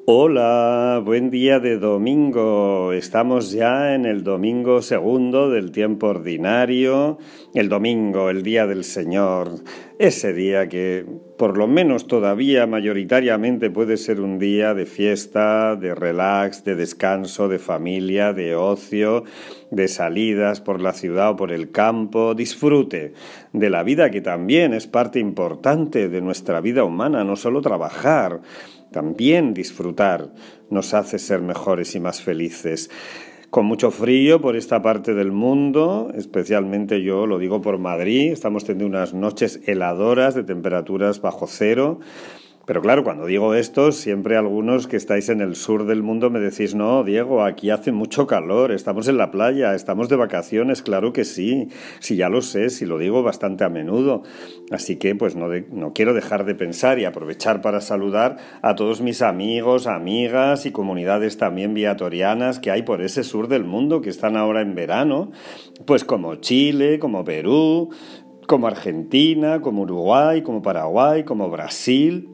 Hola, buen día de domingo. Estamos ya en el domingo segundo del tiempo ordinario, el domingo, el día del Señor, ese día que por lo menos todavía mayoritariamente puede ser un día de fiesta, de relax, de descanso, de familia, de ocio, de salidas por la ciudad o por el campo, disfrute de la vida que también es parte importante de nuestra vida humana, no solo trabajar. También disfrutar nos hace ser mejores y más felices. Con mucho frío por esta parte del mundo, especialmente yo lo digo por Madrid, estamos teniendo unas noches heladoras de temperaturas bajo cero. Pero claro, cuando digo esto, siempre algunos que estáis en el sur del mundo me decís, no, Diego, aquí hace mucho calor, estamos en la playa, estamos de vacaciones, claro que sí, ya lo sé, si lo digo bastante a menudo. Así que pues no quiero dejar de pensar y aprovechar para saludar a todos mis amigos, amigas y comunidades también viatorianas que hay por ese sur del mundo que están ahora en verano, pues como Chile, como Perú, como Argentina, como Uruguay, como Paraguay, como Brasil.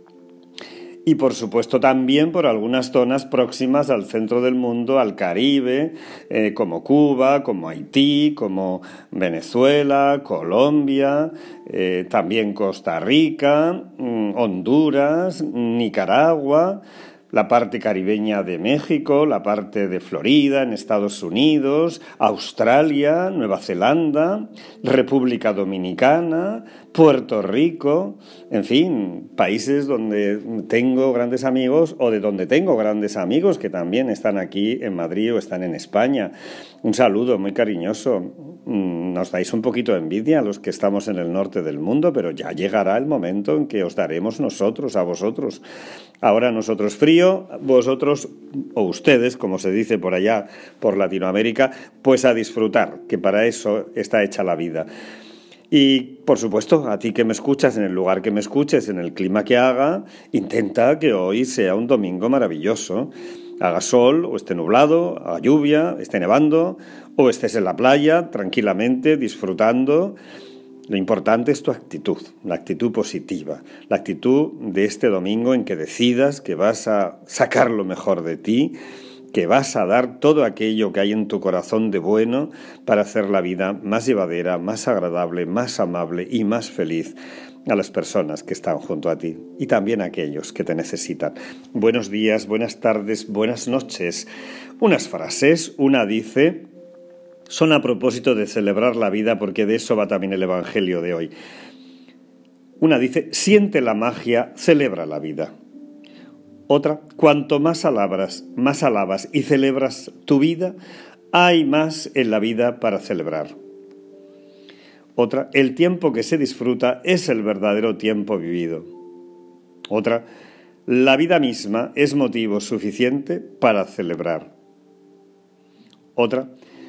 Y por supuesto también por algunas zonas próximas al centro del mundo, al Caribe, como Cuba, como Haití, como Venezuela, Colombia, también Costa Rica, Honduras, Nicaragua, la parte caribeña de México, la parte de Florida, en Estados Unidos, Australia, Nueva Zelanda, República Dominicana, Puerto Rico, en fin, países donde tengo grandes amigos o de donde tengo grandes amigos que también están aquí en Madrid o están en España. Un saludo muy cariñoso. Nos dais un poquito de envidia a los que estamos en el norte del mundo, pero ya llegará el momento en que os daremos nosotros a vosotros. Ahora nosotros frío, vosotros o ustedes, como se dice por allá, por Latinoamérica, pues a disfrutar, que para eso está hecha la vida. Y, por supuesto, a ti que me escuchas, en el lugar que me escuches, en el clima que haga, intenta que hoy sea un domingo maravilloso. Haga sol, o esté nublado, haga lluvia, esté nevando, o estés en la playa, tranquilamente, disfrutando. Lo importante es tu actitud, la actitud positiva, la actitud de este domingo en que decidas que vas a sacar lo mejor de ti, que vas a dar todo aquello que hay en tu corazón de bueno para hacer la vida más llevadera, más agradable, más amable y más feliz a las personas que están junto a ti y también a aquellos que te necesitan. Buenos días, buenas tardes, buenas noches. Unas frases, una dice, son a propósito de celebrar la vida porque de eso va también el Evangelio de hoy. Una dice, siente la magia, celebra la vida. Otra, cuanto más alabas y celebras tu vida, hay más en la vida para celebrar. Otra, el tiempo que se disfruta es el verdadero tiempo vivido. Otra, la vida misma es motivo suficiente para celebrar. Otra,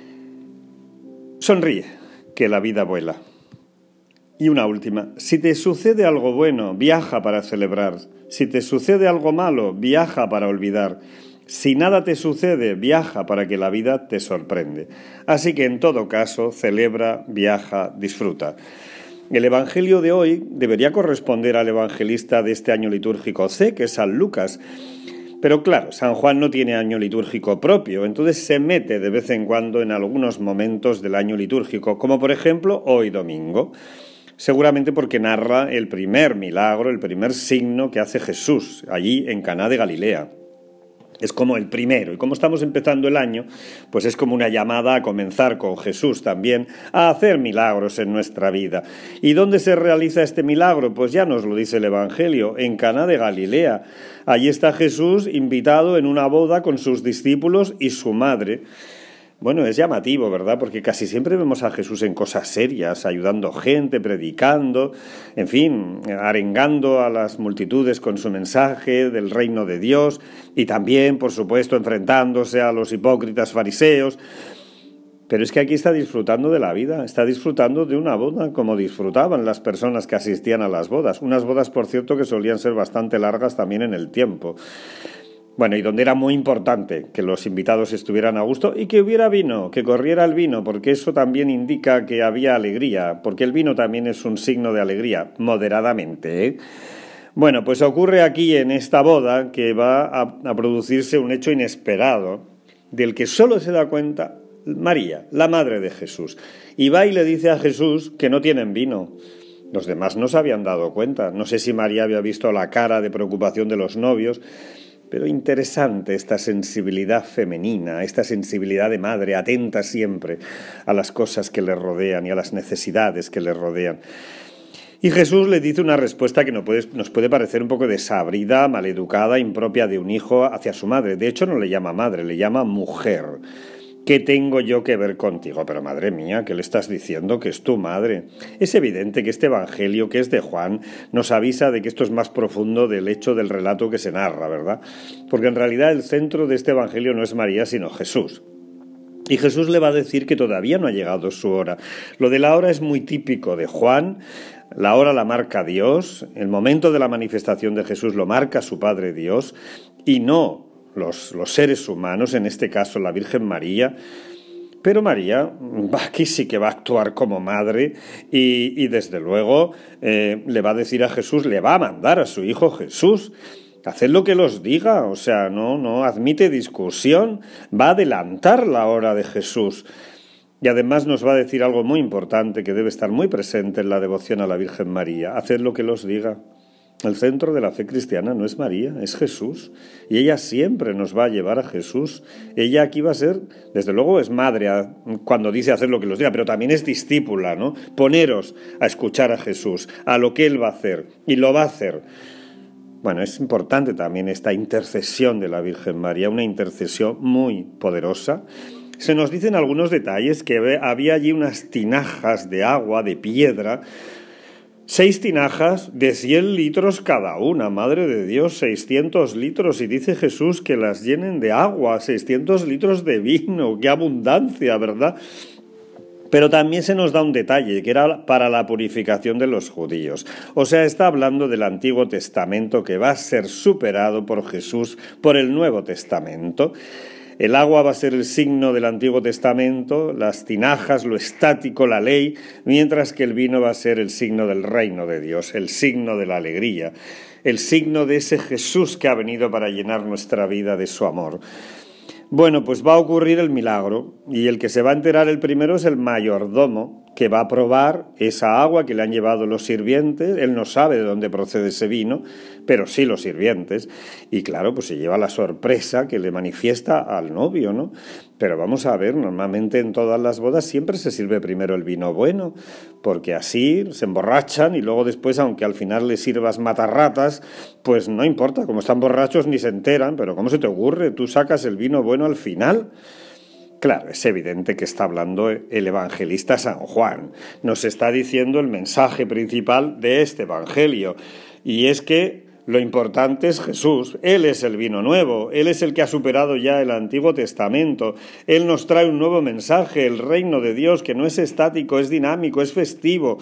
sonríe, que la vida vuela. Y una última, si te sucede algo bueno, viaja para celebrar. Si te sucede algo malo, viaja para olvidar. Si nada te sucede, viaja para que la vida te sorprende. Así que en todo caso, celebra, viaja, disfruta. El Evangelio de hoy debería corresponder al evangelista de este año litúrgico C, que es San Lucas. Pero claro, San Juan no tiene año litúrgico propio, entonces se mete de vez en cuando en algunos momentos del año litúrgico, como por ejemplo hoy domingo. Seguramente porque narra el primer milagro, el primer signo que hace Jesús allí en Caná de Galilea. Es como el primero, y como estamos empezando el año, pues es como una llamada a comenzar con Jesús también, a hacer milagros en nuestra vida. ¿Y dónde se realiza este milagro? Pues ya nos lo dice el Evangelio, en Caná de Galilea. Allí está Jesús invitado en una boda con sus discípulos y su madre. Bueno, es llamativo, ¿verdad? Porque casi siempre vemos a Jesús en cosas serias, ayudando gente, predicando, en fin, arengando a las multitudes con su mensaje del reino de Dios y también, por supuesto, enfrentándose a los hipócritas fariseos. Pero es que aquí está disfrutando de la vida, está disfrutando de una boda, como disfrutaban las personas que asistían a las bodas. Unas bodas, por cierto, que solían ser bastante largas también en el tiempo. Bueno, y donde era muy importante que los invitados estuvieran a gusto y que hubiera vino, que corriera el vino, porque eso también indica que había alegría, porque el vino también es un signo de alegría, moderadamente, ¿eh? Bueno, pues ocurre aquí en esta boda que va a producirse un hecho inesperado, del que solo se da cuenta María, la madre de Jesús. Y va y le dice a Jesús que no tienen vino. Los demás no se habían dado cuenta. No sé si María había visto la cara de preocupación de los novios, pero interesante esta sensibilidad femenina, esta sensibilidad de madre, atenta siempre a las cosas que le rodean y a las necesidades que le rodean. Y Jesús le dice una respuesta que nos puede parecer un poco desabrida, maleducada, impropia de un hijo hacia su madre. De hecho, no le llama madre, le llama mujer. ¿Qué tengo yo que ver contigo? Pero madre mía, ¿qué le estás diciendo? Que es tu madre. Es evidente que este evangelio, que es de Juan, nos avisa de que esto es más profundo del hecho del relato que se narra, ¿verdad? Porque en realidad el centro de este evangelio no es María, sino Jesús. Y Jesús le va a decir que todavía no ha llegado su hora. Lo de la hora es muy típico de Juan. La hora la marca Dios. El momento de la manifestación de Jesús lo marca su Padre Dios y no los seres humanos, en este caso la Virgen María. Pero María aquí sí que va a actuar como madre y desde luego le va a decir a Jesús, le va a mandar a su hijo Jesús, haced lo que los diga, o sea, no admite discusión, va a adelantar la hora de Jesús. Y además nos va a decir algo muy importante que debe estar muy presente en la devoción a la Virgen María, haced lo que los diga. El centro de la fe cristiana no es María, es Jesús. Y ella siempre nos va a llevar a Jesús. Ella aquí va a ser, desde luego es madre cuando dice hacer lo que los diga, pero también es discípula, ¿no? Poneros a escuchar a Jesús, a lo que Él va a hacer, y lo va a hacer. Bueno, es importante también esta intercesión de la Virgen María, una intercesión muy poderosa. Se nos dicen algunos detalles, que había allí unas tinajas de agua, de piedra, 6 tinajas de 100 litros cada una, Madre de Dios, 600 litros, y dice Jesús que las llenen de agua, 600 litros de vino, qué abundancia, ¿verdad? Pero también se nos da un detalle, que era para la purificación de los judíos. O sea, está hablando del Antiguo Testamento que va a ser superado por Jesús por el Nuevo Testamento. El agua va a ser el signo del Antiguo Testamento, las tinajas, lo estático, la ley, mientras que el vino va a ser el signo del reino de Dios, el signo de la alegría, el signo de ese Jesús que ha venido para llenar nuestra vida de su amor. Bueno, pues va a ocurrir el milagro y el que se va a enterar el primero es el mayordomo, que va a probar esa agua que le han llevado los sirvientes. Él no sabe de dónde procede ese vino, pero sí los sirvientes. Y claro, pues se lleva la sorpresa que le manifiesta al novio, ¿no? Pero vamos a ver, normalmente en todas las bodas siempre se sirve primero el vino bueno, porque así se emborrachan y luego después, aunque al final les sirvas matarratas, pues no importa, como están borrachos ni se enteran, pero ¿cómo se te ocurre? Tú sacas el vino bueno al final. Claro, es evidente que está hablando el evangelista San Juan. Nos está diciendo el mensaje principal de este evangelio. Y es que lo importante es Jesús. Él es el vino nuevo. Él es el que ha superado ya el Antiguo Testamento. Él nos trae un nuevo mensaje, el reino de Dios, que no es estático, es dinámico, es festivo.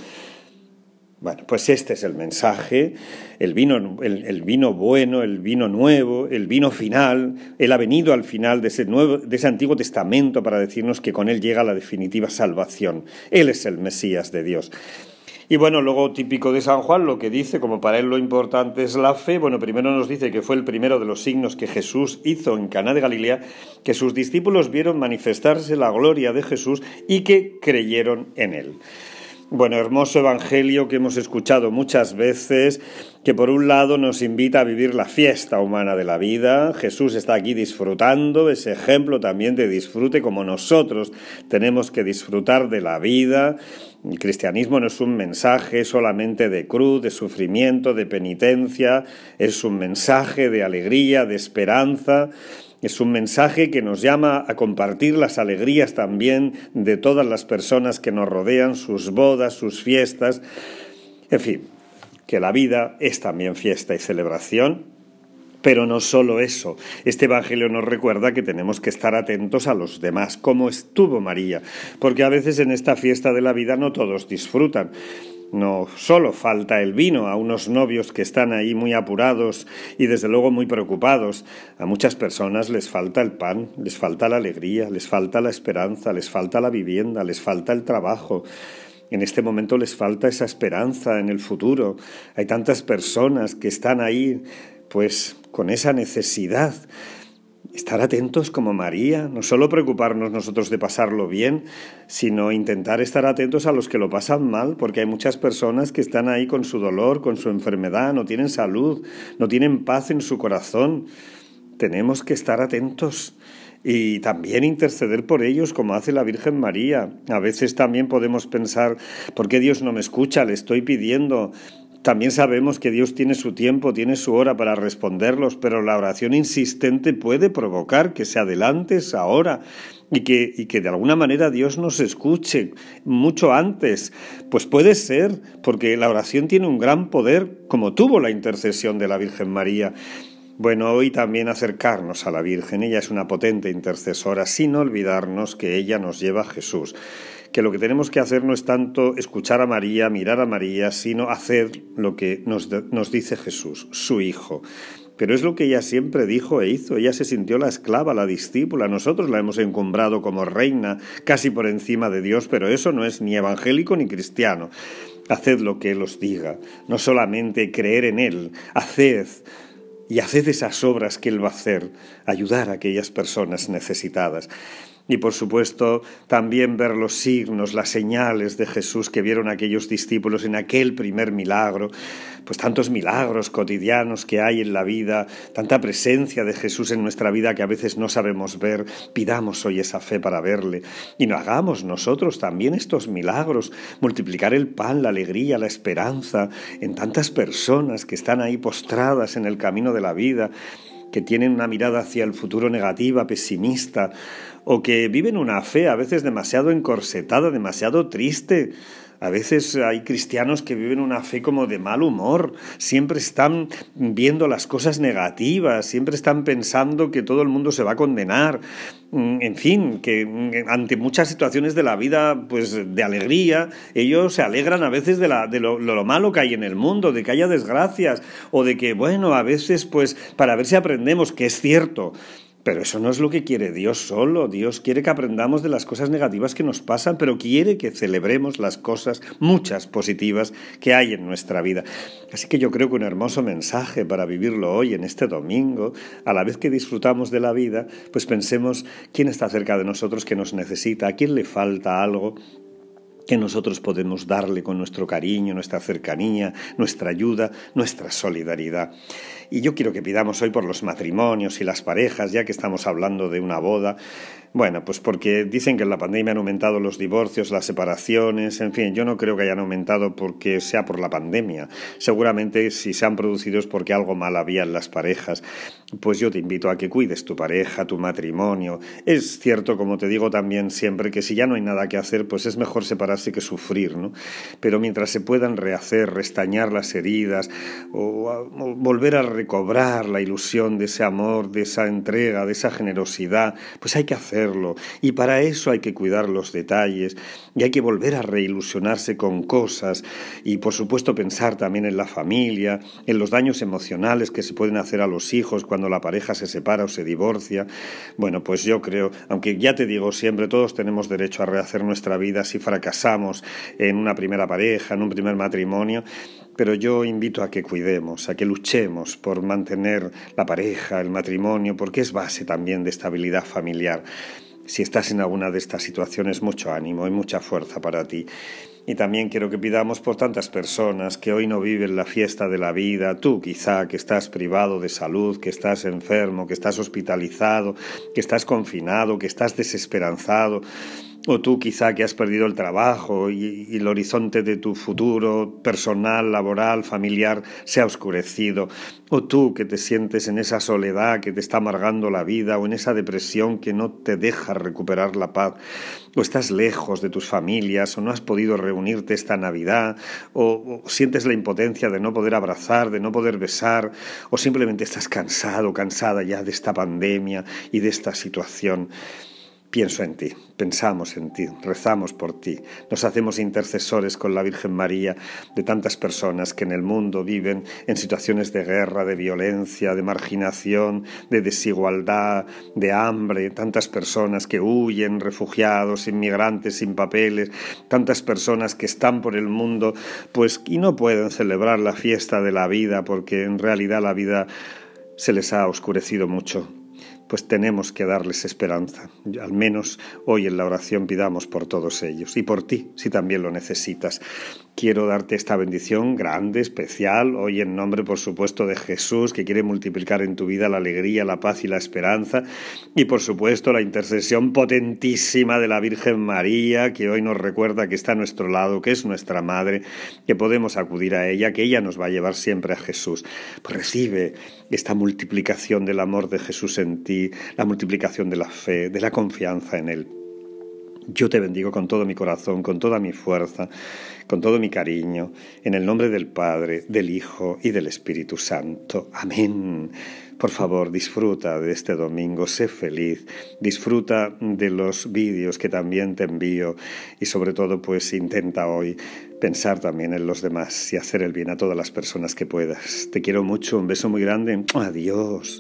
Bueno, pues este es el mensaje, el vino bueno, el vino nuevo, el vino final. Él ha venido al final de ese Antiguo Testamento para decirnos que con él llega la definitiva salvación. Él es el Mesías de Dios. Y bueno, luego típico de San Juan, lo que dice, como para él lo importante es la fe, bueno, primero nos dice que fue el primero de los signos que Jesús hizo en Caná de Galilea, que sus discípulos vieron manifestarse la gloria de Jesús y que creyeron en él. Bueno, hermoso evangelio que hemos escuchado muchas veces, que por un lado nos invita a vivir la fiesta humana de la vida. Jesús está aquí disfrutando, ese ejemplo también de disfrute como nosotros tenemos que disfrutar de la vida. El cristianismo no es un mensaje solamente de cruz, de sufrimiento, de penitencia, es un mensaje de alegría, de esperanza. Es un mensaje que nos llama a compartir las alegrías también de todas las personas que nos rodean, sus bodas, sus fiestas. En fin, que la vida es también fiesta y celebración, pero no solo eso. Este evangelio nos recuerda que tenemos que estar atentos a los demás, como estuvo María, porque a veces en esta fiesta de la vida no todos disfrutan. No solo falta el vino a unos novios que están ahí muy apurados y desde luego muy preocupados. A muchas personas les falta el pan, les falta la alegría, les falta la esperanza, les falta la vivienda, les falta el trabajo. En este momento les falta esa esperanza en el futuro. Hay tantas personas que están ahí, pues, con esa necesidad. Estar atentos como María, no solo preocuparnos nosotros de pasarlo bien, sino intentar estar atentos a los que lo pasan mal, porque hay muchas personas que están ahí con su dolor, con su enfermedad, no tienen salud, no tienen paz en su corazón. Tenemos que estar atentos y también interceder por ellos como hace la Virgen María. A veces también podemos pensar, ¿por qué Dios no me escucha? Le estoy pidiendo. También sabemos que Dios tiene su tiempo, tiene su hora para responderlos, pero la oración insistente puede provocar que se adelante esa hora y que de alguna manera Dios nos escuche mucho antes. Pues puede ser, porque la oración tiene un gran poder, como tuvo la intercesión de la Virgen María. Bueno, hoy también acercarnos a la Virgen, ella es una potente intercesora, sin olvidarnos que ella nos lleva a Jesús. Que lo que tenemos que hacer no es tanto escuchar a María, mirar a María, sino hacer lo que nos dice Jesús, su Hijo. Pero es lo que ella siempre dijo e hizo. Ella se sintió la esclava, la discípula. Nosotros la hemos encumbrado como reina, casi por encima de Dios, pero eso no es ni evangélico ni cristiano. Haced lo que Él os diga, no solamente creer en Él, haced esas obras que Él va a hacer, ayudar a aquellas personas necesitadas. Y por supuesto también ver los signos, las señales de Jesús que vieron aquellos discípulos en aquel primer milagro, pues tantos milagros cotidianos que hay en la vida, tanta presencia de Jesús en nuestra vida que a veces no sabemos ver. Pidamos hoy esa fe para verle y no hagamos nosotros también estos milagros, multiplicar el pan, la alegría, la esperanza en tantas personas que están ahí postradas en el camino de la vida, que tienen una mirada hacia el futuro negativa, pesimista, o que viven una fe a veces demasiado encorsetada, demasiado triste. A veces hay cristianos que viven una fe como de mal humor, siempre están viendo las cosas negativas, siempre están pensando que todo el mundo se va a condenar. En fin, que ante muchas situaciones de la vida, pues de alegría, ellos se alegran a veces de lo malo que hay en el mundo, de que haya desgracias, o de que, bueno, a veces pues para ver si aprendemos, que es cierto. Pero eso no es lo que quiere Dios solo. Dios quiere que aprendamos de las cosas negativas que nos pasan, pero quiere que celebremos las cosas, muchas positivas, que hay en nuestra vida. Así que yo creo que un hermoso mensaje para vivirlo hoy, en este domingo, a la vez que disfrutamos de la vida, pues pensemos quién está cerca de nosotros que nos necesita, a quién le falta algo que nosotros podemos darle con nuestro cariño, nuestra cercanía, nuestra ayuda, nuestra solidaridad. Y yo quiero que pidamos hoy por los matrimonios y las parejas, ya que estamos hablando de una boda. Bueno, pues porque dicen que en la pandemia han aumentado los divorcios, las separaciones, en fin, yo no creo que hayan aumentado porque sea por la pandemia. Seguramente si se han producido es porque algo mal había en las parejas. Pues yo te invito a que cuides tu pareja, tu matrimonio. Es cierto, como te digo también siempre, que si ya no hay nada que hacer, pues es mejor separarse que sufrir, ¿no? Pero mientras se puedan rehacer, restañar las heridas o volver a recobrar la ilusión de ese amor, de esa entrega, de esa generosidad, pues hay que hacerlo. Y para eso hay que cuidar los detalles y hay que volver a reilusionarse con cosas y por supuesto pensar también en la familia, en los daños emocionales que se pueden hacer a los hijos cuando la pareja se separa o se divorcia. Bueno, pues yo creo, aunque ya te digo siempre, todos tenemos derecho a rehacer nuestra vida si fracasamos en una primera pareja, en un primer matrimonio, pero yo invito a que cuidemos, a que luchemos por mantener la pareja, el matrimonio, porque es base también de estabilidad familiar. Si estás en alguna de estas situaciones, mucho ánimo y mucha fuerza para ti. Y también quiero que pidamos por tantas personas que hoy no viven la fiesta de la vida, tú quizá que estás privado de salud, que estás enfermo, que estás hospitalizado, que estás confinado, que estás desesperanzado, o tú quizá que has perdido el trabajo y el horizonte de tu futuro personal, laboral, familiar se ha oscurecido, o tú que te sientes en esa soledad que te está amargando la vida o en esa depresión que no te deja recuperar la paz, o estás lejos de tus familias o no has podido reunirte esta Navidad o sientes la impotencia de no poder abrazar, de no poder besar o simplemente estás cansado, cansada ya de esta pandemia y de esta situación. pienso en ti, pensamos en ti, rezamos por ti, nos hacemos intercesores con la Virgen María de tantas personas que en el mundo viven en situaciones de guerra, de violencia, de marginación, de desigualdad, de hambre, tantas personas que huyen, refugiados, inmigrantes sin papeles, tantas personas que están por el mundo pues y no pueden celebrar la fiesta de la vida porque en realidad la vida se les ha oscurecido mucho. Pues tenemos que darles esperanza. Al menos hoy en la oración pidamos por todos ellos y por ti, si también lo necesitas. Quiero darte esta bendición grande, especial, hoy en nombre, por supuesto, de Jesús, que quiere multiplicar en tu vida la alegría, la paz y la esperanza, y por supuesto la intercesión potentísima de la Virgen María, que hoy nos recuerda que está a nuestro lado, que es nuestra Madre, que podemos acudir a ella, que ella nos va a llevar siempre a Jesús. Pues recibe esta multiplicación del amor de Jesús en ti, la multiplicación de la fe, de la confianza en Él. Yo te bendigo con todo mi corazón, con toda mi fuerza, con todo mi cariño, en el nombre del Padre, del Hijo y del Espíritu Santo. Amén. Por favor, disfruta de este domingo, sé feliz, disfruta de los vídeos que también te envío y sobre todo pues intenta hoy pensar también en los demás y hacer el bien a todas las personas que puedas. Te quiero mucho, un beso muy grande. Adiós.